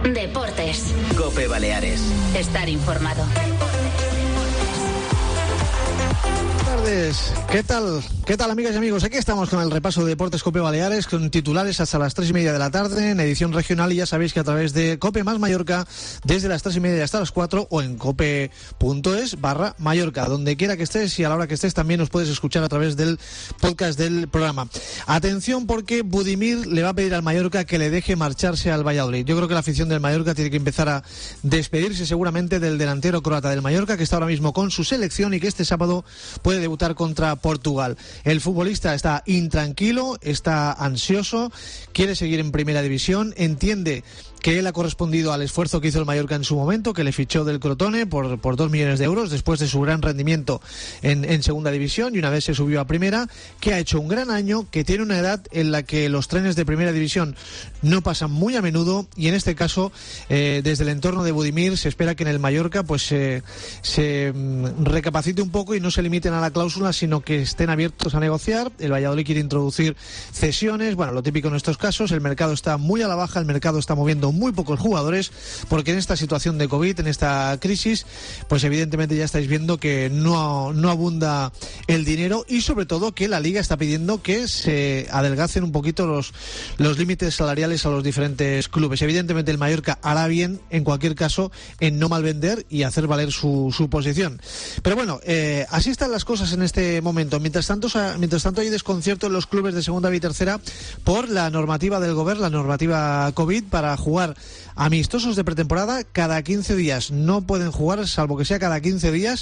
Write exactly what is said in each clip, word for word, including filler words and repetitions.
Deportes. COPE Baleares. Estar informado. Buenas tardes. ¿Qué tal? ¿Qué tal, amigas y amigos? Aquí estamos con el repaso de Deportes COPE Baleares, con titulares hasta las tres y media de la tarde, en edición regional, y ya sabéis que a través de COPE más Mallorca, desde las tres y media hasta las cuatro, o en cope punto es barra Mallorca, donde quiera que estés y a la hora que estés también nos puedes escuchar a través del podcast del programa. Atención, porque Budimir le va a pedir al Mallorca que le deje marcharse al Valladolid. Yo creo que la afición del Mallorca tiene que empezar a despedirse seguramente del delantero croata del Mallorca, que está ahora mismo con su selección y que este sábado puede debutar contra Portugal. El futbolista está intranquilo, está ansioso, quiere seguir en primera división, entiende que él ha correspondido al esfuerzo que hizo el Mallorca en su momento, que le fichó del Crotone por, por dos millones de euros después de su gran rendimiento en, en segunda división, y una vez se subió a primera, que ha hecho un gran año, que tiene una edad en la que los trenes de primera división no pasan muy a menudo, y en este caso eh, desde el entorno de Budimir se espera que en el Mallorca pues eh, se mm, recapacite un poco y no se limiten a la cláusula, sino que estén abiertos a negociar. El Valladolid quiere introducir cesiones, bueno, lo típico en estos casos. El mercado está muy a la baja, el mercado está moviendo muy pocos jugadores, porque en esta situación de COVID, en esta crisis, pues evidentemente ya estáis viendo que no, no abunda el dinero, y sobre todo que la Liga está pidiendo que se adelgacen un poquito los, los límites salariales a los diferentes clubes. Evidentemente el Mallorca hará bien, en cualquier caso, en no malvender y hacer valer su, su posición. Pero bueno, eh, así están las cosas en este momento. Mientras tanto, mientras tanto hay desconcierto en los clubes de segunda B y tercera por la normativa del Gobierno, la normativa COVID, para jugar amistosos de pretemporada cada quince días. No pueden jugar salvo que sea cada quince días,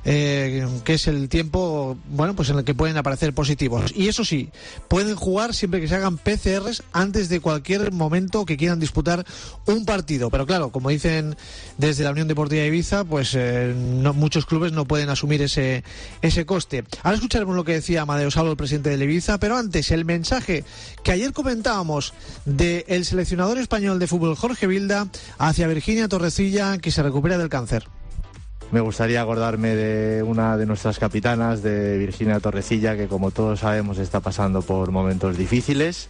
eh, que es el tiempo, bueno, pues en el que pueden aparecer positivos. Y eso sí, pueden jugar siempre que se hagan P C Rs antes de cualquier momento que quieran disputar un partido. Pero claro, como dicen desde la Unión Deportiva de Ibiza, pues eh, no, muchos clubes no pueden asumir ese, ese coste. Ahora escucharemos lo que decía Amadeo Salvo, el presidente del Ibiza, pero antes el mensaje que ayer comentábamos del seleccionador español de fútbol Jorge Vilda hacia Virginia Torrecilla, que se recupera del cáncer. Me gustaría acordarme de una de nuestras capitanas, de Virginia Torrecilla, que como todos sabemos está pasando por momentos difíciles,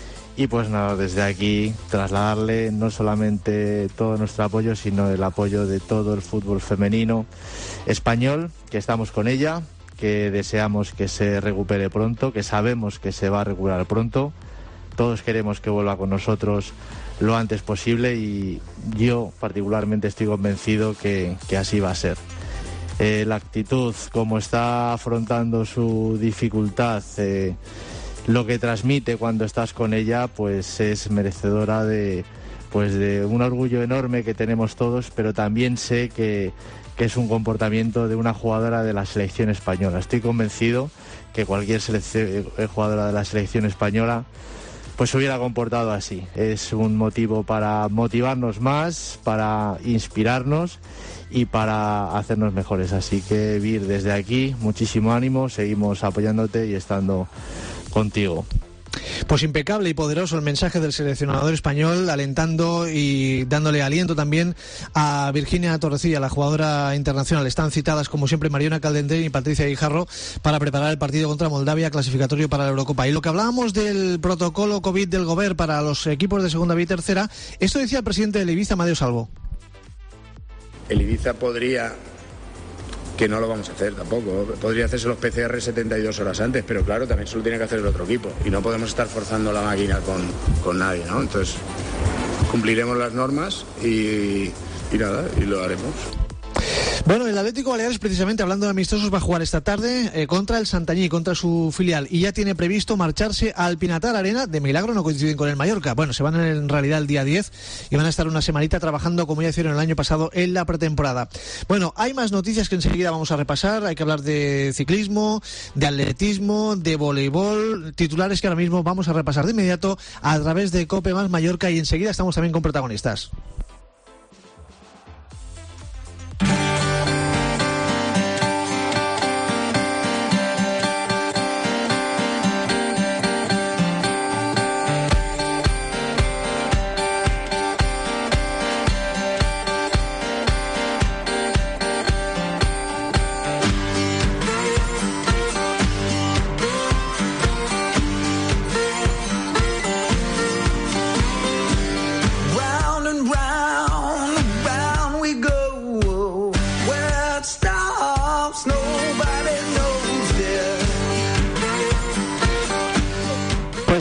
y pues nada, desde aquí trasladarle no solamente todo nuestro apoyo, sino el apoyo de todo el fútbol femenino español, que estamos con ella, que deseamos que se recupere pronto, que sabemos que se va a recuperar pronto. Todos queremos que vuelva con nosotros lo antes posible, y yo particularmente estoy convencido que, que así va a ser. Eh, la actitud, como está afrontando su dificultad, eh, lo que transmite cuando estás con ella, pues es merecedora de, pues de un orgullo enorme que tenemos todos, pero también sé que, que es un comportamiento de una jugadora de la selección española. Estoy convencido que cualquier selección, jugadora de la selección española pues se hubiera comportado así. Es un motivo para motivarnos más, para inspirarnos y para hacernos mejores. Así que, Vir, desde aquí, muchísimo ánimo, seguimos apoyándote y estando contigo. Pues impecable y poderoso el mensaje del seleccionador español, alentando y dándole aliento también a Virginia Torrecilla, la jugadora internacional. Están citadas, como siempre, Mariona Caldentén y Patricia Guijarro para preparar el partido contra Moldavia, clasificatorio para la Eurocopa. Y lo que hablábamos del protocolo COVID del Gobierno para los equipos de segunda B y tercera, esto decía el presidente del Ibiza, Amadeo Salvo. El Ibiza podría, que no lo vamos a hacer tampoco, podría hacerse los P C R setenta y dos horas antes, pero claro, también se lo tiene que hacer el otro equipo y no podemos estar forzando la máquina con, con nadie, ¿no? Entonces cumpliremos las normas y, y nada, y lo haremos. Bueno, el Atlético Baleares, precisamente hablando de amistosos, va a jugar esta tarde eh, contra el Santañí, contra su filial, y ya tiene previsto marcharse al Pinatar Arena. De milagro no coinciden con el Mallorca. Bueno, se van en realidad el día diez y van a estar una semanita trabajando, como ya hicieron el año pasado, en la pretemporada. Bueno, hay más noticias que enseguida vamos a repasar. Hay que hablar de ciclismo, de atletismo, de voleibol, titulares que ahora mismo vamos a repasar de inmediato a través de COPE más Mallorca, y enseguida estamos también con protagonistas.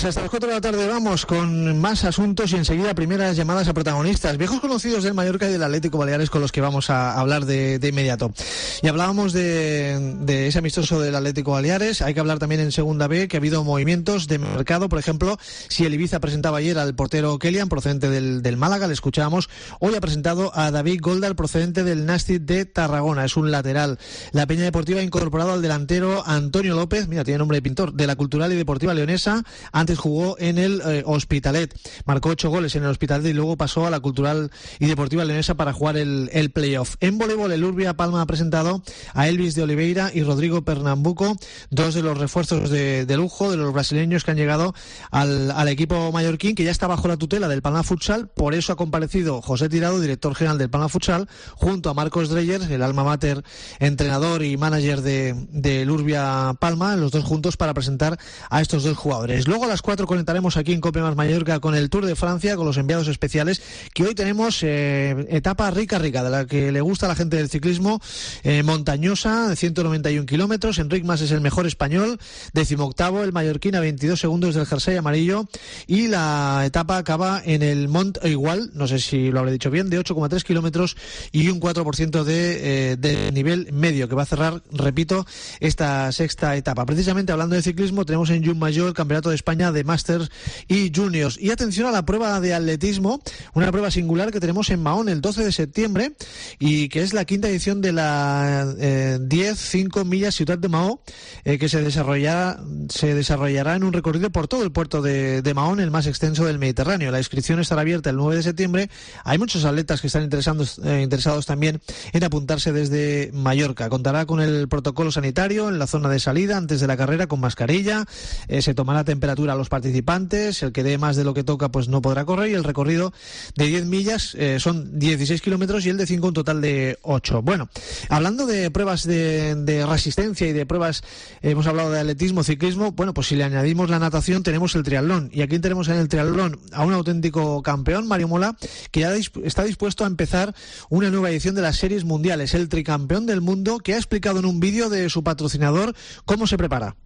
Pues hasta las cuatro de la tarde vamos con más asuntos y enseguida primeras llamadas a protagonistas, viejos conocidos del Mallorca y del Atlético Baleares, con los que vamos a hablar de, de inmediato. Y hablábamos de, de ese amistoso del Atlético Baleares. Hay que hablar también en Segunda B que ha habido movimientos de mercado. Por ejemplo, si el Ibiza presentaba ayer al portero Kellyan, procedente del, del Málaga, le escuchábamos, hoy ha presentado a David Goldar, procedente del Nàstic de Tarragona. Es un lateral. La Peña Deportiva ha incorporado al delantero Antonio López, mira, tiene nombre de pintor, de la Cultural y Deportiva Leonesa. Antes jugó en el eh, Hospitalet, marcó ocho goles en el Hospitalet y luego pasó a la Cultural y Deportiva Leonesa para jugar el, el playoff. En voleibol, el Urbia Palma ha presentado a Elvis de Oliveira y Rodrigo Pernambuco, dos de los refuerzos de, de lujo de los brasileños que han llegado al, al equipo mallorquín, que ya está bajo la tutela del Palma Futsal. Por eso ha comparecido José Tirado, director general del Palma Futsal, junto a Marcos Dreyer, el alma mater, entrenador y manager de, del Urbia Palma, los dos juntos para presentar a estos dos jugadores. Luego a las cuatro conectaremos aquí en Cope Más Mallorca con el Tour de Francia, con los enviados especiales, que hoy tenemos eh, etapa rica rica, de la que le gusta a la gente del ciclismo, eh, montañosa, de ciento noventa y un kilómetros. Enric Mas es el mejor español, decimoctavo el mallorquín a veintidós segundos del jersey amarillo, y la etapa acaba en el Mont Igual, no sé si lo habré dicho bien, de ocho coma tres kilómetros y un cuatro por ciento de, eh, de nivel medio, que va a cerrar, repito, esta sexta etapa. Precisamente hablando de ciclismo, tenemos en Llucmajor el Campeonato de España de Masters y Juniors. Y atención a la prueba de atletismo, una prueba singular que tenemos en Mahón el doce de septiembre y que es la quinta edición de la eh, diez cinco millas Ciudad de Mahón, eh, que se desarrollará, se desarrollará en un recorrido por todo el puerto de, de Mahón, el más extenso del Mediterráneo. La inscripción estará abierta el nueve de septiembre. Hay muchos atletas que están interesados, eh, interesados también en apuntarse desde Mallorca. Contará con el protocolo sanitario en la zona de salida antes de la carrera, con mascarilla. Eh, se tomará temperatura a los participantes. El que dé más de lo que toca pues no podrá correr, y el recorrido de diez millas eh, son dieciséis kilómetros y el de cinco un total de ocho. Bueno, hablando de pruebas de, de resistencia y de pruebas, eh, hemos hablado de atletismo, ciclismo. Bueno, pues si le añadimos la natación tenemos el triatlón, y aquí tenemos en el triatlón a un auténtico campeón, Mario Mola, que ya disp- está dispuesto a empezar una nueva edición de las series mundiales, el tricampeón del mundo, que ha explicado en un vídeo de su patrocinador cómo se prepara.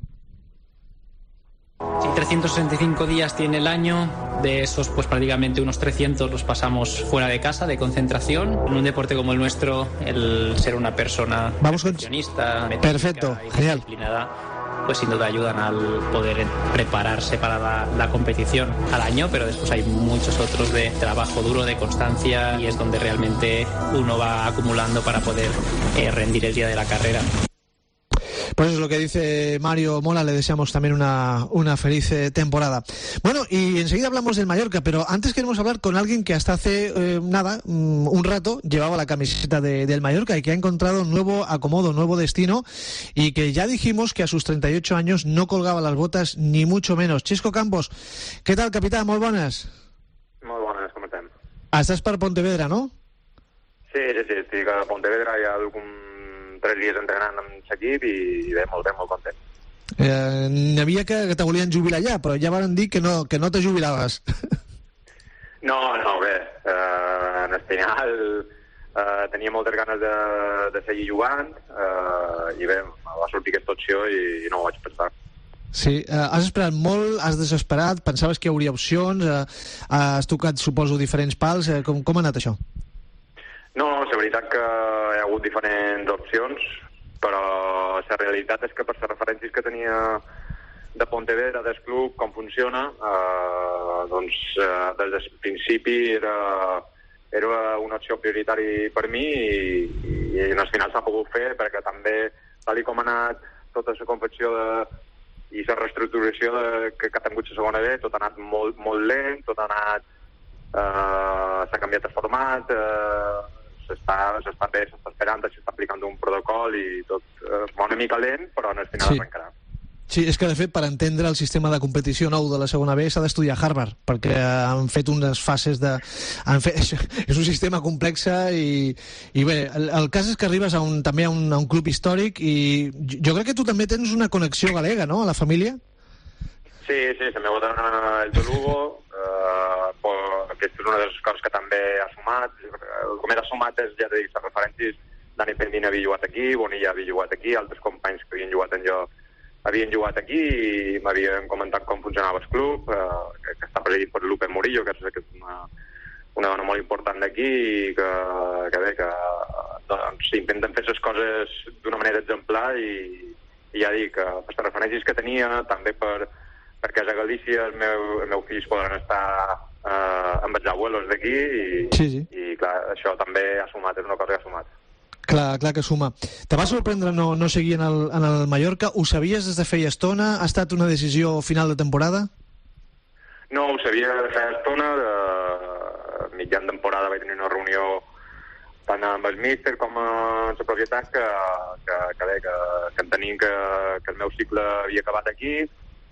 Sí, trescientos sesenta y cinco días tiene el año. De esos, pues prácticamente unos trescientos los pasamos fuera de casa, de concentración. En un deporte como el nuestro, el ser una persona Vamos con... perfeccionista, perfecto, y genial, disciplinada, pues sin duda ayudan al poder prepararse para la, la competición al año, pero después hay muchos otros de trabajo duro, de constancia, y es donde realmente uno va acumulando para poder eh, rendir el día de la carrera. Pues eso es lo que dice Mario Mola. Le deseamos también una, una feliz eh, temporada. Bueno, y enseguida hablamos del Mallorca, pero antes queremos hablar con alguien que hasta hace eh, nada, um, un rato, llevaba la camiseta de, del Mallorca y que ha encontrado un nuevo acomodo, un nuevo destino, y que ya dijimos que a sus treinta y ocho años no colgaba las botas, ni mucho menos. Xisco Campos, ¿qué tal, capitán? Molt bones. Molt bones, com estem? Estàs per Pontevedra, no? Sí, sí, sí, estic a Pontevedra, ja algun tres dies entrenant amb l'equip i, i bé, molt bé, molt content. Eh, n'hi havia que, que te volien jubilar ja, però ja van dir que no, que no te jubilaves. No, no, bé, eh, en el final eh, tenia moltes ganes de, de seguir jugant eh, i bé, va sortir aquesta opció i, i no ho vaig pensar. Sí, eh, has esperat molt, has desesperat, pensaves que hi hauria opcions, eh, has tocat, suposo, diferents pals, eh, com, com ha anat això? No, la veritat que hi ha hagut diferents opcions, però la realitat és que per les referències que tenia de Pontevedra, del club, com funciona, eh, doncs eh, des del principi era, era una opció prioritària per mi i, i al final s'ha pogut fer perquè també, tal com ha anat tota la confecció de, i la reestructuració de, que, que ha tingut la segona B, tot ha anat molt, molt lent, tot ha anat... Eh, s'ha canviat de format, eh, s'està, s'està bé, s'està esperant, s'està aplicant un protocol i tot eh, va una mica lent, però al final sí. arrencarà. Sí, és que de fet per entendre el sistema de competició nou de la segona B s'ha d'estudiar a Harvard, perquè han fet unes fases de... Han fet... És un sistema complex i, i bé, el, el cas és que arribes a un, també a un, a un club històric i jo crec que tu també tens una connexió galega, no?, a la família? Sí, sí, la meva dona és de Lugo, eh, aquesta és una de les coses que també ha sumat. Com era sumat és, ja t'he dit, les referències. Dani Pendina havia jugat aquí, Bonilla havia jugat aquí, altres companys que havien jugat en jo havien jugat aquí i m'havien comentat com funcionava el club, eh, que, que està presidit per Lupe Murillo, que és una, una dona molt important d'aquí i que, que bé, que doncs, intenten fer les coses d'una manera exemplar i, i ja dic, per les referències que tenia, també per, perquè és a Galícia, els, meu, els meus fills podran estar eh, amb els abuelos d'aquí i, sí, sí. i clar, això també ha sumat, és una cosa que ha sumat. Clar, clar que suma. Te va sorprendre no, no seguir en el, en el Mallorca? Ho sabies des de feia estona? Ha estat una decisió final de temporada? No, ho sabia de feia estona. De mitjan temporada vaig tenir una reunió tant amb el míster com amb la propietat que, que, que bé, que, que entenim que, que el meu cicle havia acabat aquí.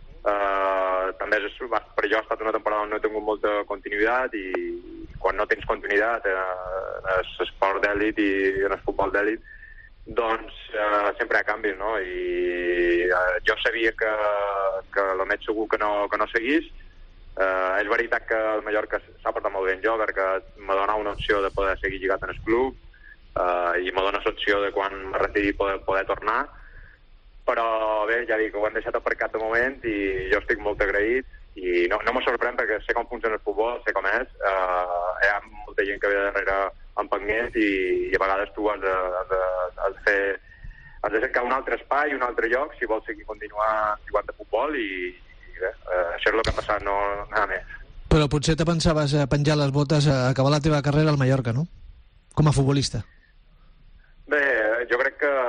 Uh, també és, per jo ha estat una temporada on no he tingut molta continuïtat i quan no tens continuïtat uh, en l'esport d'èlit i en el futbol d'èlit doncs uh, sempre hi ha canvis, no? I uh, jo sabia que, que el més segur que no, que no seguís. Uh, és veritat que el Mallorca s'ha portat molt bé en jo perquè m'ha donat una opció de poder seguir lligat en el club uh, i m'ha donat l'opció de quan m'ha decidit poder, poder tornar. Però bé, ja dic, ho hem deixat aparcat de moment i jo estic molt agraït i no, no me sorprèn perquè sé com funciona el futbol, sé com és, uh, hi ha molta gent que ve darrere empenguent i, i a vegades tu has de, has de, has de fer has de cercar un altre espai, un altre lloc si vols seguir continuar jugant de futbol i, i bé, uh, això és el que ha passat, no nada més. Però potser te pensaves a penjar les botes a acabar la teva carrera al Mallorca, no? Com a futbolista. Bé, jo crec que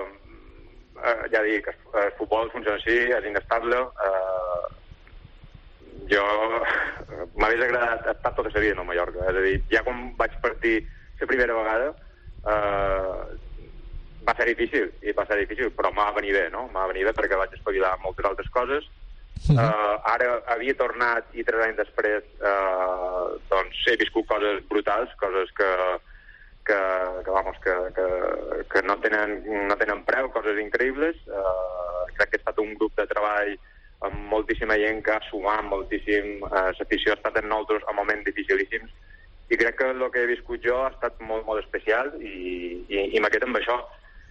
Uh, ja dic, el futbol funciona així, és inestable. Uh, jo m'hagués agradat estar tota la vida a Mallorca. És a dir, ja quan vaig partir la primera vegada uh, va ser difícil, i va ser difícil, però m'ha venir bé, no? M'ha venir bé perquè vaig espavilar moltes altres coses. Uh, ara havia tornat i tres anys després uh, doncs he viscut coses brutals, coses que que, que, vamos, que, que, que no, tenen, no tenen preu, coses increïbles. Uh, crec que ha estat un grup de treball amb moltíssima gent que ha sumat moltíssim. Uh, l'afició ha estat en nosaltres a moments dificilíssims i crec que el que he viscut jo ha estat molt, molt especial i, i, i m'ha quedat amb això.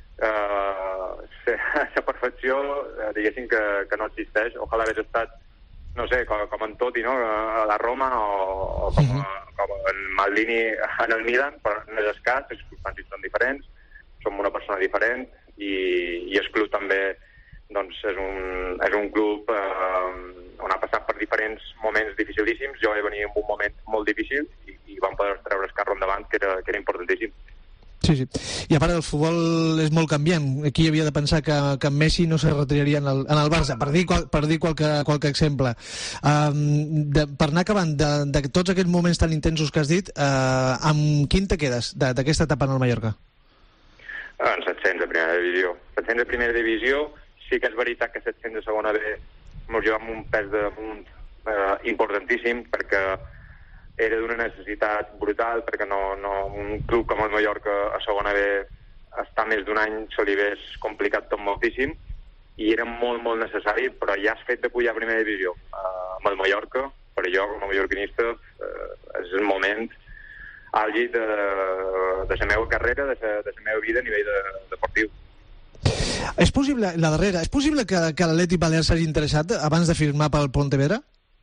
La uh, perfecció, uh, diguéssim que, que no existeix. Ojalà hagués estat, no sé, com, com en tot, no? A la Roma o, o com, a, com en Maldini en el Milan, però no és escàs, les circumstàncies són diferents, som una persona diferent i, i el club també doncs, és, un, és un club eh, on ha passat per diferents moments dificilíssims. Jo he venit en un moment molt difícil i, i vam poder treure el carro endavant, que era, que era importantíssim. Sí, sí. I a part el futbol és molt canviant. Aquí havia de pensar que, que Messi no se retiraria en el, en el Barça, per dir, qual, per dir qualque, qualque exemple. Um, de, per anar acabant, de, de tots aquests moments tan intensos que has dit, uh, amb quin te quedes d'aquesta etapa en el Mallorca? En set-cents de primera divisió. set-cents de primera divisió, sí que és veritat que set-cents de segona B ens llevem un pes damunt uh, importantíssim, perquè era d'una necessitat brutal, perquè no, no, un club com el Mallorca a segona B estar més d'un any se li ves complicat tot moltíssim i era molt, molt necessari, però ja has fet de pujar a primera divisió uh, amb el Mallorca, per jo com a mallorquinista uh, és el moment àlgid de, de la meva carrera, de la, de la meva vida a nivell de, deportiu. És possible, la darrera, és possible que, que l'Atlètic Balears s'hagi interessat abans de firmar pel Pontevedra?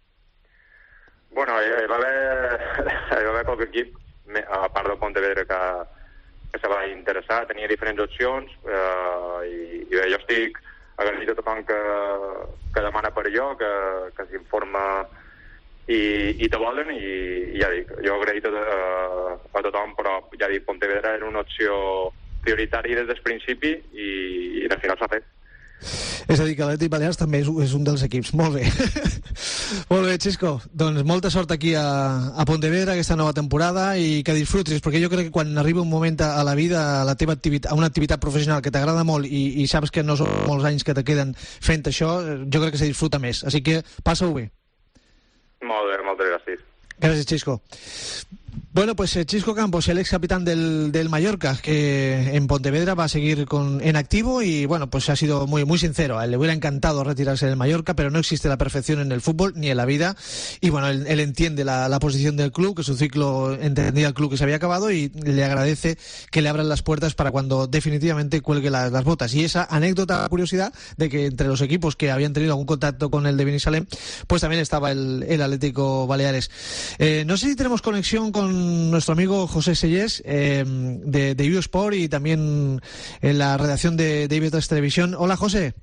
Bueno, hi va haver, hi va haver qualque equip, a part del Pontevedra, que, que se va interessar, tenia diferents opcions, eh, i, i bé, jo estic agraït a tothom que, que demana per jo, que, que s'informa i, i te volen, i, i ja dic, jo agraït a, a tothom, però ja dic, Pontevedra era una opció prioritària des del principi i, i al final s'ha fet. És a dir, que l'Atlètic Balears també és, és un dels equips. Molt bé. Molt bé, Xisco. Doncs molta sort aquí a, a Pontevedra aquesta nova temporada i que disfrutis, perquè jo crec que quan arriba un moment a, a la vida, a la teva activitat, a una activitat professional que t'agrada molt i, i saps que no són molts anys que te queden fent això, jo crec que se disfruta més. Així que passa-ho bé. Molt bé, moltes gràcies. Gràcies, Xisco. Bueno, pues eh, Chisco Campos, el ex capitán del, del Mallorca, que en Pontevedra va a seguir con, en activo y bueno, pues ha sido muy muy sincero. A él le hubiera encantado retirarse del Mallorca, pero no existe la perfección en el fútbol ni en la vida. Y bueno, él, él entiende la, la posición del club, que su ciclo, entendía el club que se había acabado y le agradece que le abran las puertas para cuando definitivamente cuelgue la, las botas. Y esa anécdota, curiosidad, de que entre los equipos que habían tenido algún contacto con el de Binissalem, pues también estaba el, el Atlético Baleares. Eh, no sé si tenemos conexión con nuestro amigo José Sellés eh, de, de U-Sport y también en la redacción de, de I B tres Televisión. Hola, José.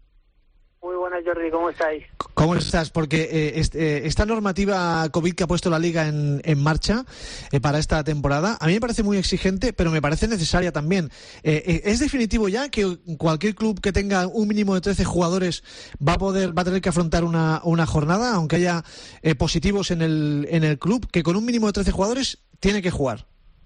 Muy buenas, Jordi, ¿cómo estáis? ¿Cómo estás? Porque eh, este, esta normativa COVID que ha puesto la Liga en, en marcha eh, para esta temporada, a mí me parece muy exigente, pero me parece necesaria también. Eh, eh, ¿Es definitivo ya que cualquier club que tenga un mínimo de trece jugadores va a poder va a tener que afrontar una, una jornada, aunque haya eh, positivos en el, en el club, que con un mínimo de trece jugadores tiene que jugar?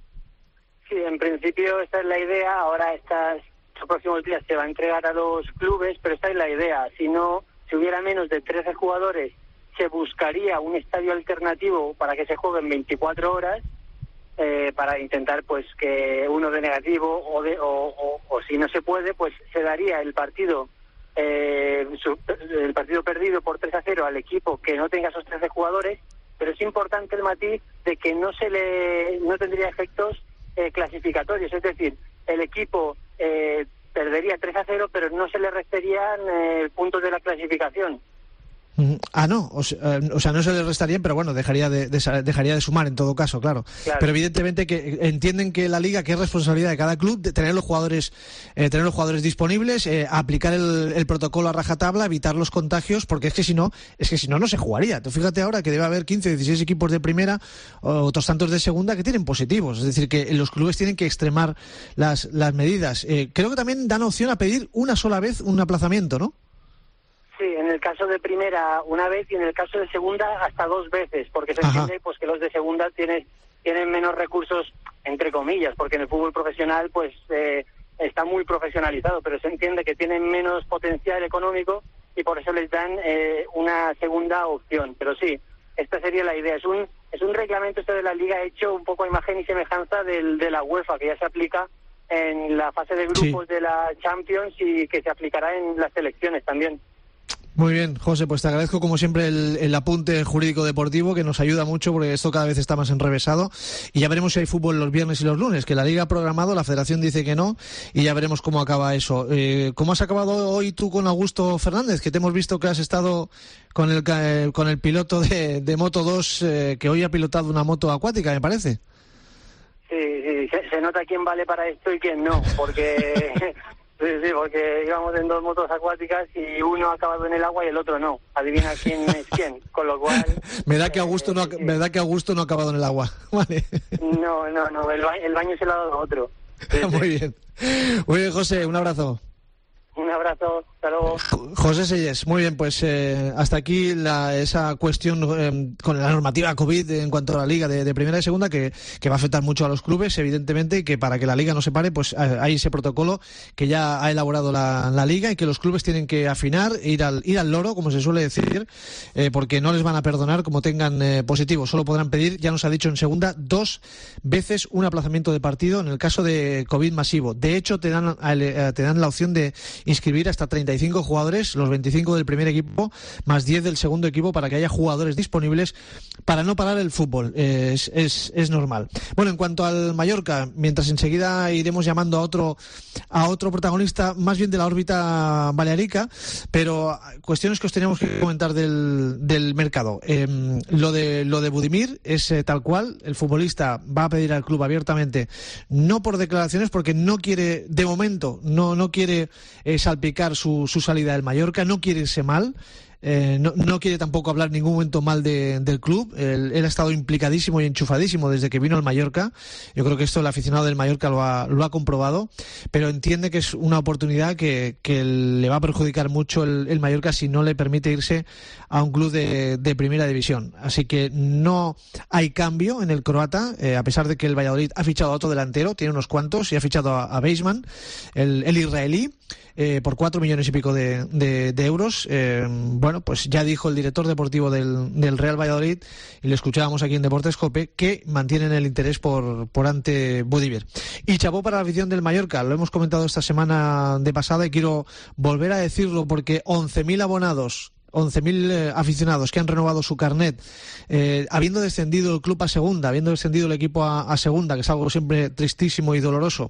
Sí, en principio esta es la idea. Ahora estas Estos próximos días se va a entregar a los clubes, pero esta es la idea. Si no, si hubiera menos de trece jugadores, se buscaría un estadio alternativo para que se jueguen veinticuatro horas, eh, para intentar pues que uno de negativo o, de, o, o, o si no se puede, pues se daría el partido eh, su, el partido perdido por tres a cero al equipo que no tenga esos trece jugadores, pero es importante el matiz de que no se le no tendría efectos eh, clasificatorios, es decir, el equipo Eh, perdería tres a cero, pero no se le restarían eh, puntos de la clasificación. Ah, no, o sea, o sea, no se le restarían, pero bueno, dejaría de, de, dejaría de sumar en todo caso, claro. claro. Pero evidentemente que entienden que la Liga, que es responsabilidad de cada club, de tener los jugadores eh, tener los jugadores disponibles, eh, aplicar el, el protocolo a rajatabla, evitar los contagios, porque es que si no, es que si no, no se jugaría. Tú fíjate ahora que debe haber quince, dieciséis equipos de primera, o otros tantos de segunda que tienen positivos. Es decir, que los clubes tienen que extremar las, las medidas. Eh, creo que también dan opción a pedir una sola vez un aplazamiento, ¿no? Sí, en el caso de primera una vez y en el caso de segunda hasta dos veces, porque se Ajá. entiende pues que los de segunda tienen tienen menos recursos, entre comillas, porque en el fútbol profesional pues eh, está muy profesionalizado, pero se entiende que tienen menos potencial económico y por eso les dan eh, una segunda opción. Pero sí, esta sería la idea. Es un es un reglamento este de la Liga hecho un poco a imagen y semejanza del de la UEFA, que ya se aplica en la fase de grupos sí. de la Champions y que se aplicará en las selecciones también. Muy bien, José, pues te agradezco como siempre el, el apunte jurídico deportivo, que nos ayuda mucho porque esto cada vez está más enrevesado y ya veremos si hay fútbol los viernes y los lunes, que la Liga ha programado, la Federación dice que no y ya veremos cómo acaba eso. Eh, ¿Cómo has acabado hoy tú con Augusto Fernández? Que te hemos visto que has estado con el, con el piloto de, de Moto dos, eh, que hoy ha pilotado una moto acuática, me parece. Sí, sí, se, se nota quién vale para esto y quién no, porque... Sí, sí, porque íbamos en dos motos acuáticas y uno ha acabado en el agua y el otro no. Adivina quién es quién, con lo cual... me da que Augusto, eh, no, sí. me da que Augusto no ha acabado en el agua, vale. No, no, no, el, ba- el baño se lo ha dado a otro. Sí, Muy sí. bien. Muy bien, José, un abrazo. Un abrazo, hasta luego. José Sellés, muy bien, pues eh, hasta aquí la, esa cuestión eh, con la normativa COVID en cuanto a la Liga de, de Primera y Segunda, que, que va a afectar mucho a los clubes, evidentemente, y que para que la Liga no se pare, pues hay ese protocolo que ya ha elaborado la, la Liga y que los clubes tienen que afinar, ir al, ir al loro, como se suele decir, eh, porque no les van a perdonar como tengan eh, positivos. Solo podrán pedir, ya nos ha dicho en Segunda, dos veces un aplazamiento de partido en el caso de COVID masivo. De hecho, te dan, te dan la opción de inscribir hasta treinta y cinco jugadores, los veinticinco del primer equipo, más diez del segundo equipo, para que haya jugadores disponibles para no parar el fútbol. Eh, es, es, es normal. Bueno, en cuanto al Mallorca, mientras enseguida iremos llamando a otro a otro protagonista, más bien de la órbita balearica, pero cuestiones que os teníamos que comentar del, del mercado. Eh, lo de lo de Budimir es eh, tal cual. El futbolista va a pedir al club abiertamente, no por declaraciones, porque no quiere, de momento, no, no quiere eh, salpicar Su, su salida del Mallorca, no quiere irse mal, eh, no, no quiere tampoco hablar en ningún momento mal de, del club. Él, él ha estado implicadísimo y enchufadísimo desde que vino al Mallorca. Yo creo que esto el aficionado del Mallorca lo ha, lo ha comprobado, pero entiende que es una oportunidad que, que le va a perjudicar mucho el, el Mallorca si no le permite irse a un club de, de primera división. Así que no hay cambio en el croata, eh, a pesar de que el Valladolid ha fichado a otro delantero, tiene unos cuantos, y ha fichado a, a Beisman, el, el israelí, Eh, por cuatro millones y pico de, de, de euros. Eh, bueno, bueno, pues ya dijo el director deportivo del, del Real Valladolid, y lo escuchábamos aquí en Deportes COPE, que mantienen el interés por, por ante Budiver. Y chapó para la afición del Mallorca, lo hemos comentado esta semana de pasada y quiero volver a decirlo porque once mil abonados, once mil eh, aficionados que han renovado su carnet, eh, habiendo descendido el club a segunda, habiendo descendido el equipo a, a segunda, que es algo siempre tristísimo y doloroso,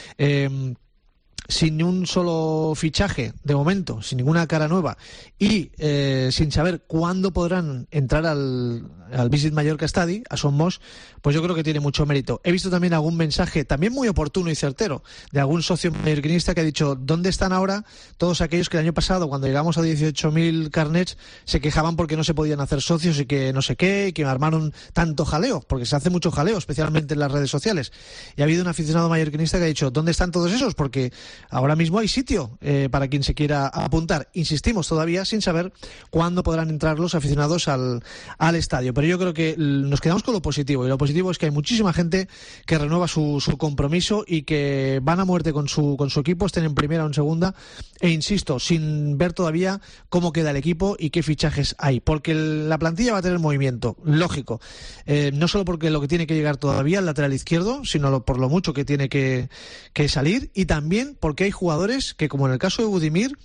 eh, sin un solo fichaje de momento, sin ninguna cara nueva y eh, sin saber cuándo podrán entrar al, al Visit Mallorca Stadi, a Son Moix, pues yo creo que tiene mucho mérito. He visto también algún mensaje, también muy oportuno y certero, de algún socio mallorquinista que ha dicho: ¿dónde están ahora todos aquellos que el año pasado, cuando llegamos a dieciocho mil carnets, se quejaban porque no se podían hacer socios y que no sé qué, y que armaron tanto jaleo? Porque se hace mucho jaleo, especialmente en las redes sociales. Y ha habido un aficionado mallorquinista que ha dicho: ¿dónde están todos esos? Porque ahora mismo hay sitio eh, para quien se quiera apuntar. Insistimos todavía sin saber cuándo podrán entrar los aficionados al, al estadio. Pero yo creo que nos quedamos con lo positivo. Y lo positivo es que hay muchísima gente que renueva su, su compromiso y que van a muerte con su, con su equipo, estén en primera o en segunda. E insisto, sin ver todavía cómo queda el equipo y qué fichajes hay. Porque la plantilla va a tener movimiento, lógico. Eh, no solo porque lo que tiene que llegar todavía al lateral izquierdo, sino lo, por lo mucho que tiene que, que salir. Y también porque hay jugadores que, como en el caso de Budimir,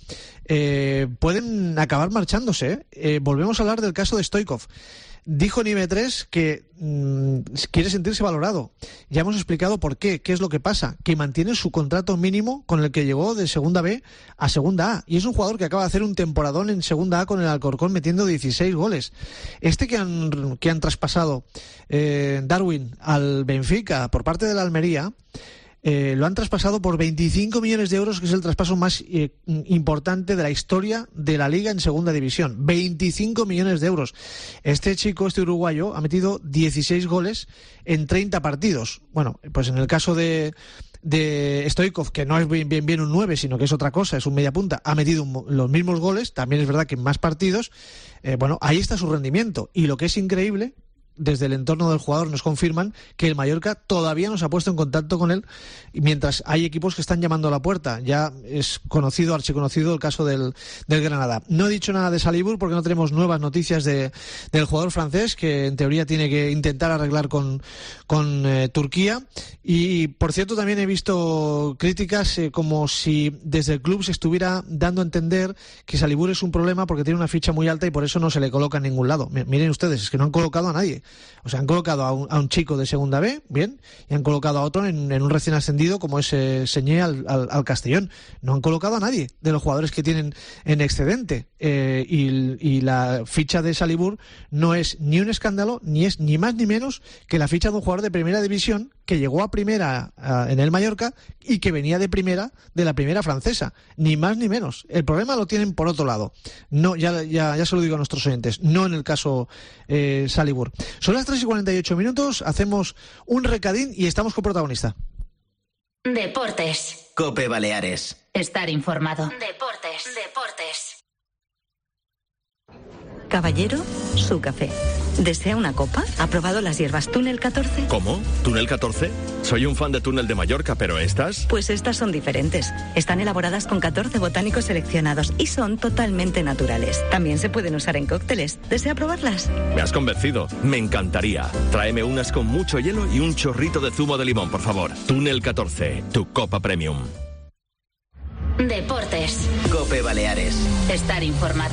eh, pueden acabar marchándose. ¿eh? Eh, volvemos a hablar del caso de Stoichkov. Dijo Nive tres que mmm, quiere sentirse valorado. Ya hemos explicado por qué, qué es lo que pasa, que mantiene su contrato mínimo con el que llegó de segunda B a segunda A. Y es un jugador que acaba de hacer un temporadón en segunda A con el Alcorcón metiendo dieciséis goles. Este que han, que han traspasado eh, Darwin al Benfica por parte de la Almería, Eh, lo han traspasado por veinticinco millones de euros, que es el traspaso más eh, importante de la historia de la Liga en segunda división. veinticinco millones de euros. Este chico, este uruguayo, ha metido dieciséis goles en treinta partidos. Bueno, pues en el caso de, de Stoichkov, que no es bien, bien, bien un nueve, sino que es otra cosa, es un media punta, ha metido un, los mismos goles, también es verdad que en más partidos. Eh, bueno, ahí está su rendimiento. Y lo que es increíble, desde el entorno del jugador nos confirman que el Mallorca todavía no se ha puesto en contacto con él, mientras hay equipos que están llamando a la puerta. Ya es conocido, archiconocido, el caso del, del Granada. No he dicho nada de Salibur porque no tenemos nuevas noticias de, del jugador francés, que en teoría tiene que intentar arreglar con, con eh, Turquía. Y por cierto, también he visto críticas eh, como si desde el club se estuviera dando a entender que Salibur es un problema porque tiene una ficha muy alta y por eso no se le coloca en ningún lado. Miren ustedes, es que no han colocado a nadie. O sea, han colocado a un, a un chico de segunda B, bien, y han colocado a otro en, en un recién ascendido como ese Señé al, al, al Castellón. No han colocado a nadie de los jugadores que tienen en excedente. Eh, y, y la ficha de Salibur no es ni un escándalo, ni es ni más ni menos que la ficha de un jugador de primera división que llegó a primera a, en el Mallorca y que venía de primera, de la primera francesa. Ni más ni menos. El problema lo tienen por otro lado. No, ya, ya, ya se lo digo a nuestros oyentes, no en el caso eh, Salibur. Son las tres y cuarenta y ocho minutos, hacemos un recadín y estamos con protagonista. Deportes. COPE Baleares. Estar informado. Deportes. Deportes. Caballero, su café. ¿Desea una copa? ¿Ha probado las hierbas Túnel catorce? ¿Cómo? ¿Túnel catorce? Soy un fan de Túnel de Mallorca, pero ¿estas? Pues estas son diferentes. Están elaboradas con catorce botánicos seleccionados y son totalmente naturales. También se pueden usar en cócteles. ¿Desea probarlas? Me has convencido. Me encantaría. Tráeme unas con mucho hielo y un chorrito de zumo de limón, por favor. Túnel catorce, tu copa premium. Deportes. COPE Baleares. Estar informado.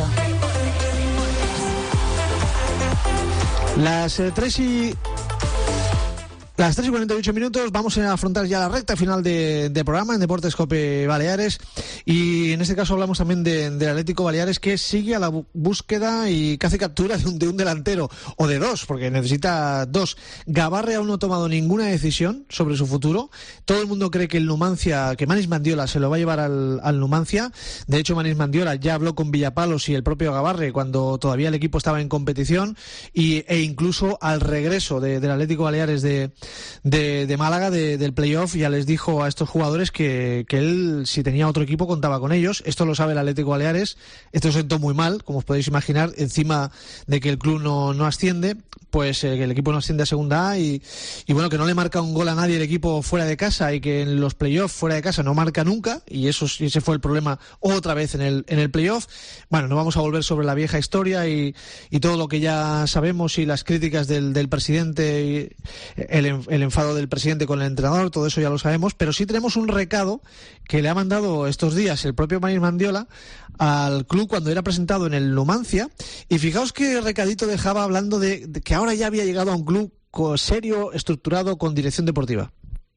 Las eh, tres y... Las tres y cuarenta y ocho minutos, vamos a afrontar ya la recta final de, de programa en Deportes COPE Baleares, y en este caso hablamos también de, del Atlético Baleares, que sigue a la búsqueda y que hace captura de un, de un delantero, o de dos, porque necesita dos. Gabarre aún no ha tomado ninguna decisión sobre su futuro. Todo el mundo cree que el Numancia, que Manis Mandiola se lo va a llevar al, al Numancia. De hecho, Manis Mandiola ya habló con Villapalos y el propio Gabarre cuando todavía el equipo estaba en competición, y, e incluso al regreso de, del Atlético Baleares de de, de Málaga, de, del playoff, ya les dijo a estos jugadores que, que él, si tenía otro equipo, contaba con ellos. Esto lo sabe el Atlético Baleares. Esto sentó muy mal, como os podéis imaginar, encima de que el club no, no asciende, pues eh, que el equipo no asciende a Segunda A y, y bueno, que no le marca un gol a nadie el equipo fuera de casa y que en los playoffs fuera de casa no marca nunca, y eso y ese fue el problema otra vez en el, en el playoff. Bueno, no vamos a volver sobre la vieja historia y, y todo lo que ya sabemos y las críticas del, del presidente, y el, el enfado del presidente con el entrenador, todo eso ya lo sabemos, pero sí tenemos un recado que le ha mandado estos días el propio Manir Mandiola al club cuando era presentado en el Numancia, y fijaos qué recadito dejaba hablando de, de que ahora ya había llegado a un club serio, estructurado, con dirección deportiva.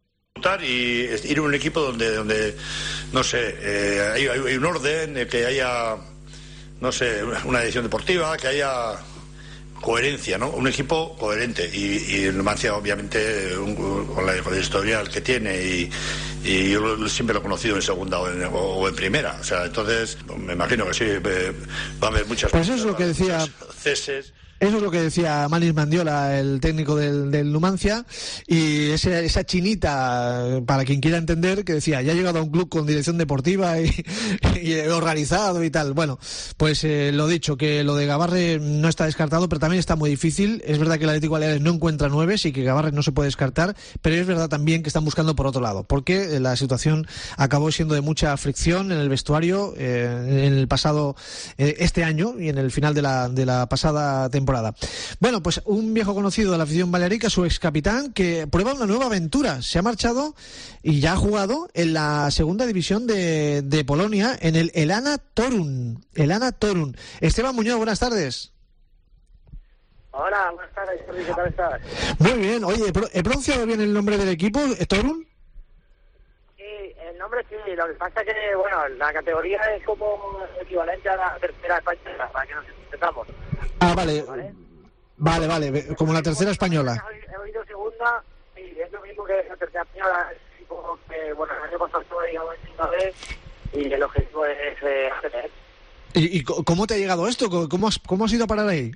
Y ir a un equipo donde, donde no sé, eh, hay, hay un orden, que haya, no sé, una dirección deportiva, que haya coherencia, ¿no? Un equipo coherente. Y, y el Numancia, obviamente, un, con, la, con el historial que tiene, y, y yo lo, siempre lo he conocido en segunda o en, o en primera. O sea, entonces, me imagino que sí, va a haber muchas... Pues eso es lo que decía... ceses. Eso es lo que decía Manir Mandiola, el técnico del, del Numancia, y ese, esa chinita, para quien quiera entender, que decía, ya ha llegado a un club con dirección deportiva y, y organizado y tal. Bueno, pues eh, lo dicho, que lo de Gabarre no está descartado, pero también está muy difícil. Es verdad que el Atlético Baleares no encuentra nueves y que Gabarre no se puede descartar, pero es verdad también que están buscando por otro lado, porque la situación acabó siendo de mucha fricción en el vestuario eh, en el pasado, eh, este año y en el final de la, de la pasada temporada. Bueno, pues un viejo conocido de la afición balearica, su ex capitán, que prueba una nueva aventura. Se ha marchado y ya ha jugado en la segunda división de, de Polonia, en el Elana Torun. Elana Torun. Esteban Muñoz, buenas tardes. Hola, buenas tardes, ¿qué tal estás? Muy bien. Oye, ¿he pronunciado bien el nombre del equipo, Torun? Sí, el nombre sí. Lo que pasa es que, bueno, la categoría es como equivalente a la tercera española, para que nos entendamos. Ah, vale. vale, vale, vale, como la tercera española. He oído segunda, y es lo mismo que la tercera española, es como que, bueno, el año pasado estuve, digamos, en segunda vez, y el objetivo es eh, hacer. ¿Y, ¿Y cómo te ha llegado esto? ¿Cómo has, cómo has ido a parar ahí?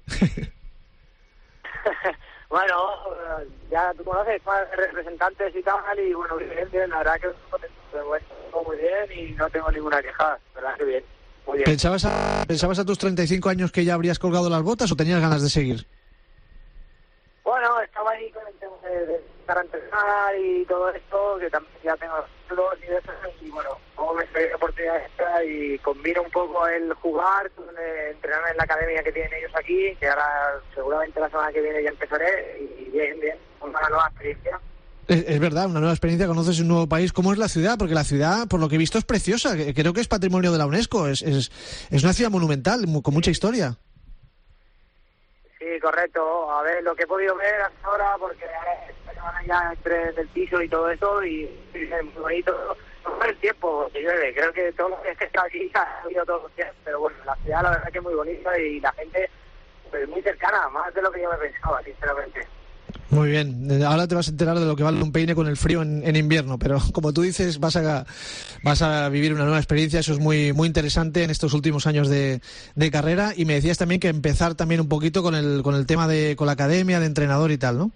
Bueno, ya tú conoces más representantes y tal, y bueno, bien, bien, la verdad que bueno, muy bien y no tengo ninguna queja, la verdad que bien. Muy bien. ¿Pensabas a, ¿Pensabas a tus treinta y cinco años que ya habrías colgado las botas o tenías ganas de seguir? Bueno, estaba ahí con el tema de, de estar a entrenar y todo esto, que también ya tengo los títulos y eso, y bueno, como me estoy oportunidad esta y combino un poco el jugar con el entrenar en la academia que tienen ellos aquí, que ahora seguramente la semana que viene ya empezaré, y bien, bien, una nueva experiencia. Es, es verdad, una nueva experiencia, conoces un nuevo país. ¿Cómo es la ciudad? Porque la ciudad, por lo que he visto, es preciosa. Creo que es patrimonio de la UNESCO. Es, es, es una ciudad monumental, con mucha historia. Sí, correcto. A ver, lo que he podido ver hasta ahora, porque ahora esta semana ya entré en el piso y todo eso, y, y es muy bonito. No es el tiempo que llueve. Creo que todos los días que está aquí ha habido todos los días. Pero bueno, la ciudad la verdad que es muy bonita y la gente pues muy cercana, más de lo que yo me pensaba, sinceramente. Muy bien, ahora te vas a enterar de lo que vale un peine con el frío en, en invierno, pero como tú dices, vas a vas a vivir una nueva experiencia. Eso es muy muy interesante en estos últimos años de, de carrera. Y me decías también que empezar también un poquito con el con el tema de con la academia, de entrenador y tal, ¿no?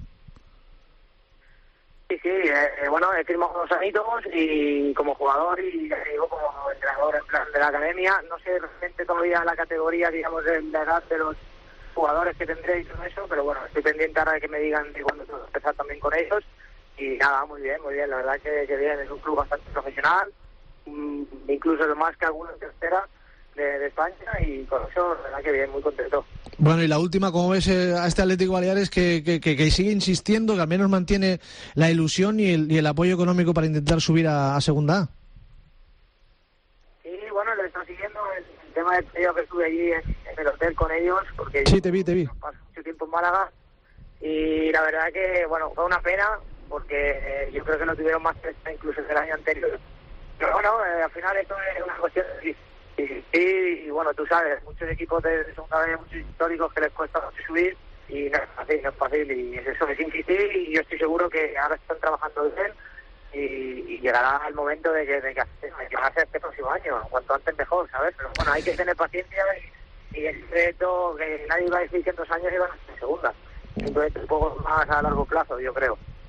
Sí, sí, eh, bueno, he firmado unos anitos y como jugador y ya digo, como entrenador en plan de la academia. No sé realmente todavía la categoría, digamos, de la edad de los jugadores que tendré y todo eso, pero bueno, estoy pendiente ahora de que me digan de cuándo tengo que empezar también con ellos. Y nada, muy bien, muy bien, la verdad que, que bien, es un club bastante profesional, incluso más que algunos de tercera de, de España, y con eso, la verdad que bien, muy contento. Bueno, y la última, ¿cómo ves a este Atlético Baleares que, que, que, que sigue insistiendo, que al menos mantiene la ilusión y el, y el apoyo económico para intentar subir a, a Segunda A? Sí, bueno, lo estoy siguiendo, el, el tema del periodo que estuve allí en, en el hotel con ellos, porque sí, te vi, te vi. Pasé mucho tiempo en Málaga, y la verdad que, bueno, fue una pena, porque eh, yo creo que no tuvieron más presta incluso que el año anterior. Pero bueno, eh, al final esto es una cuestión de insistir, y bueno, tú sabes, muchos equipos de segunda vez, muchos históricos que les cuesta mucho subir, y no es fácil, no es fácil, y es eso, es insistir, y yo estoy seguro que ahora están trabajando bien, y, y llegará el momento de que, de que, de que va a ser este próximo año, cuanto antes mejor, ¿sabes? Pero bueno, hay que tener paciencia, y, y es reto que nadie va a decir que en dos años iban a ser segunda. Entonces un poco más a largo plazo, yo creo.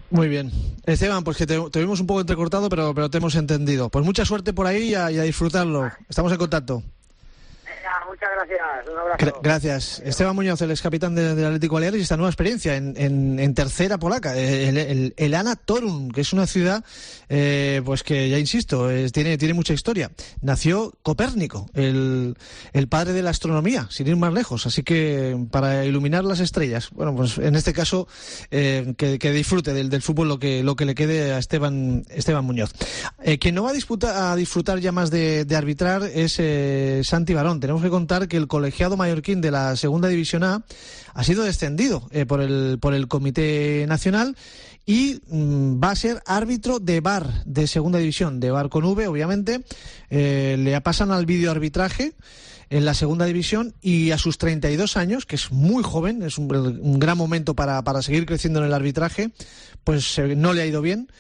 Muy bien. Esteban, pues que te, te vimos un poco entrecortado, pero, pero te hemos entendido. Pues mucha suerte por ahí y a, y a disfrutarlo. Estamos en contacto. Muchas gracias, un abrazo. Gra- gracias. Esteban Muñoz, el ex capitán de, del Atlético Baleares, y esta nueva experiencia en, en, en tercera polaca, el, el, el Ana Torun, que es una ciudad, eh, pues que ya insisto, es, tiene, tiene mucha historia. Nació Copérnico, el, el padre de la astronomía, sin ir más lejos, así que para iluminar las estrellas, bueno, pues en este caso, eh, que, que disfrute del, del fútbol lo que, lo que le quede a Esteban, Esteban Muñoz. Eh, quien no va a, disputa, a disfrutar ya más de, de arbitrar es eh, Santi Barón. Tenemos que contar que el colegiado mallorquín de la Segunda División A ha sido descendido eh, por el por el Comité Nacional y mmm, va a ser árbitro de V A R de Segunda División, de V A R con V, obviamente. Eh, le pasan al videoarbitraje en la Segunda División y a sus treinta y dos años, que es muy joven, es un, un gran momento para, para seguir creciendo en el arbitraje, pues eh, no le ha ido bien.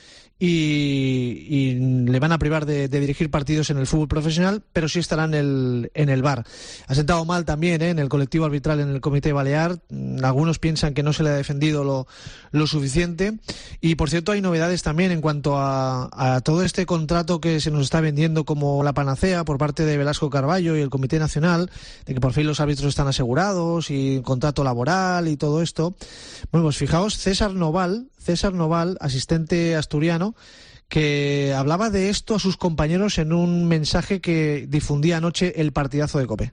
Y, y le van a privar de, de dirigir partidos en el fútbol profesional, pero sí estará en el, en el V A R. Ha sentado mal también ¿eh? en el colectivo arbitral, en el Comité Balear. Algunos piensan que no se le ha defendido lo, lo suficiente. Y, por cierto, hay novedades también en cuanto a, a todo este contrato que se nos está vendiendo como la panacea por parte de Velasco Carballo y el Comité Nacional, de que por fin los árbitros están asegurados y contrato laboral y todo esto. Bueno, pues fijaos, César Noval, César Noval, asistente asturiano, que hablaba de esto a sus compañeros en un mensaje que difundía anoche el partidazo de COPE.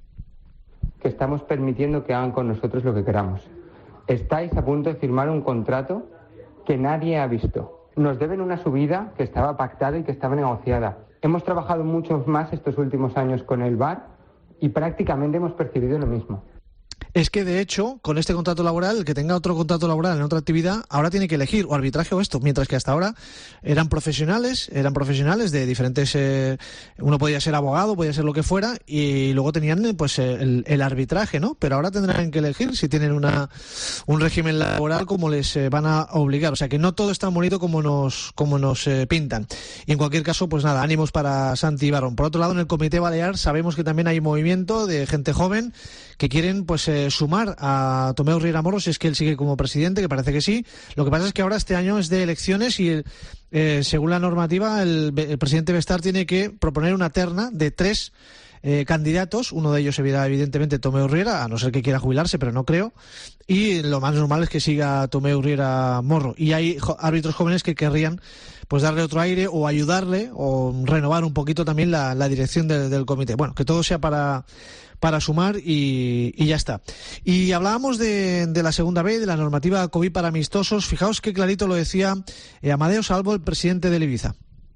Que estamos permitiendo que hagan con nosotros lo que queramos. Estáis a punto de firmar un contrato que nadie ha visto. Nos deben una subida que estaba pactada y que estaba negociada. Hemos trabajado mucho más estos últimos años con el V A R y prácticamente hemos percibido lo mismo. Es que, de hecho, con este contrato laboral, el que tenga otro contrato laboral en otra actividad, ahora tiene que elegir o arbitraje o esto, mientras que hasta ahora eran profesionales, eran profesionales de diferentes... Eh, uno podía ser abogado, podía ser lo que fuera, y luego tenían pues el, el arbitraje, ¿no? Pero ahora tendrán que elegir si tienen una un régimen laboral como les eh, van a obligar. O sea, que no todo es tan bonito como nos como nos eh, pintan. Y en cualquier caso, pues nada, ánimos para Santi Barón. Por otro lado, en el Comité Balear sabemos que también hay movimiento de gente joven que quieren pues eh, sumar a Tomeu Riera Morro, si es que él sigue como presidente, que parece que sí. Lo que pasa es que ahora este año es de elecciones y eh, según la normativa el, el presidente Bestar tiene que proponer una terna de tres eh, candidatos. Uno de ellos será evidentemente Tomeu Riera, a no ser que quiera jubilarse, pero no creo. Y lo más normal es que siga Tomeu Riera Morro. Y hay jo- árbitros jóvenes que querrían pues darle otro aire o ayudarle o renovar un poquito también la, la dirección de, del comité. Bueno, que todo sea para para sumar y, y ya está. Y hablábamos de, de la segunda B, de la normativa COVID para amistosos. Fijaos qué clarito lo decía eh, Amadeo Salvo, el presidente del Ibiza.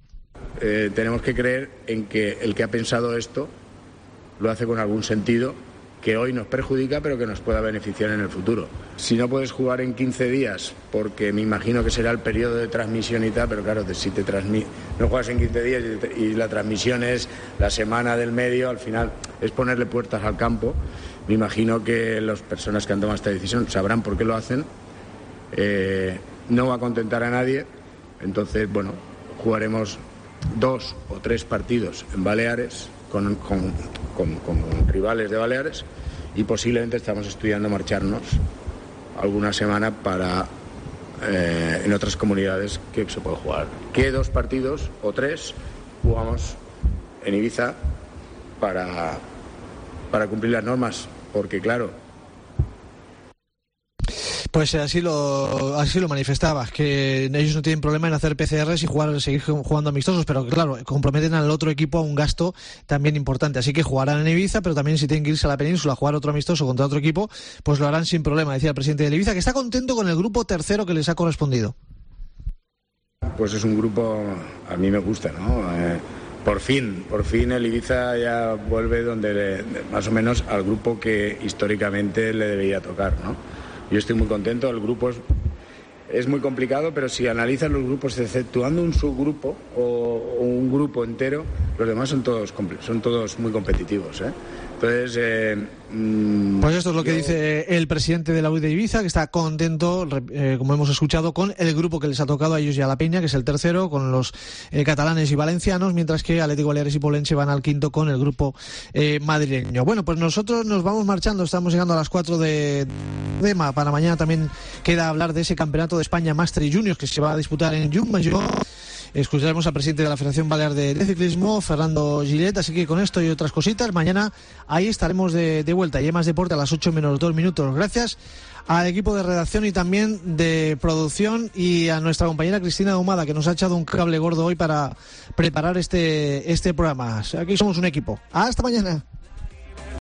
Eh, tenemos que creer en que el que ha pensado esto lo hace con algún sentido que hoy nos perjudica pero que nos pueda beneficiar en el futuro. Si no puedes jugar en quince días, porque me imagino que será el periodo de transmisión y tal, pero claro, si te transmi- no juegas en quince días y, te- y la transmisión es la semana del medio, al final es ponerle puertas al campo. Me imagino que las personas que han tomado esta decisión sabrán por qué lo hacen. Eh, no va a contentar a nadie, entonces, bueno, jugaremos dos o tres partidos en Baleares con, con, con, con rivales de Baleares y posiblemente estamos estudiando marcharnos alguna semana para eh, en otras comunidades que se puede jugar. ¿Qué dos partidos o tres jugamos en Ibiza para, para cumplir las normas? Porque claro, Pues así lo así lo manifestaba, que ellos no tienen problema en hacer P C Rs y jugar seguir jugando amistosos, pero que claro, comprometen al otro equipo a un gasto también importante, así que jugarán en Ibiza, pero también si tienen que irse a la península a jugar otro amistoso contra otro equipo, pues lo harán sin problema, decía el presidente de Ibiza, que está contento con el grupo tercero que les ha correspondido. pues es un grupo, a mí me gusta, ¿no? Eh, por fin, por fin el Ibiza ya vuelve donde le, más o menos al grupo que históricamente le debería tocar, ¿no? Yo estoy muy contento, el grupo es, es muy complicado, pero si analizas los grupos, exceptuando un subgrupo o, o un grupo entero, Los demás son todos son todos muy competitivos, ¿eh? Entonces, eh, mmm, pues esto es lo que yo... dice el presidente de la U de Ibiza, que está contento, eh, como hemos escuchado, con el grupo que les ha tocado a ellos y a la Peña, que es el tercero, con los eh, catalanes y valencianos, mientras que Atlético Baleares y Polense van al quinto con el grupo eh, madrileño. Bueno, pues nosotros nos vamos marchando, estamos llegando a las cuatro de Dema. Para mañana también queda hablar de ese campeonato de España Master y Juniors que se va a disputar en Llucmajor. Escucharemos al presidente de la Federación Balear de, de Ciclismo, Fernando Gillet, así que con esto y otras cositas, mañana ahí estaremos de, de vuelta. Y hay más deporte a las ocho menos dos minutos. Gracias al equipo de redacción y también de producción y a nuestra compañera Cristina Ahumada, que nos ha echado un cable gordo hoy para preparar este, este programa. Aquí somos un equipo. Hasta mañana.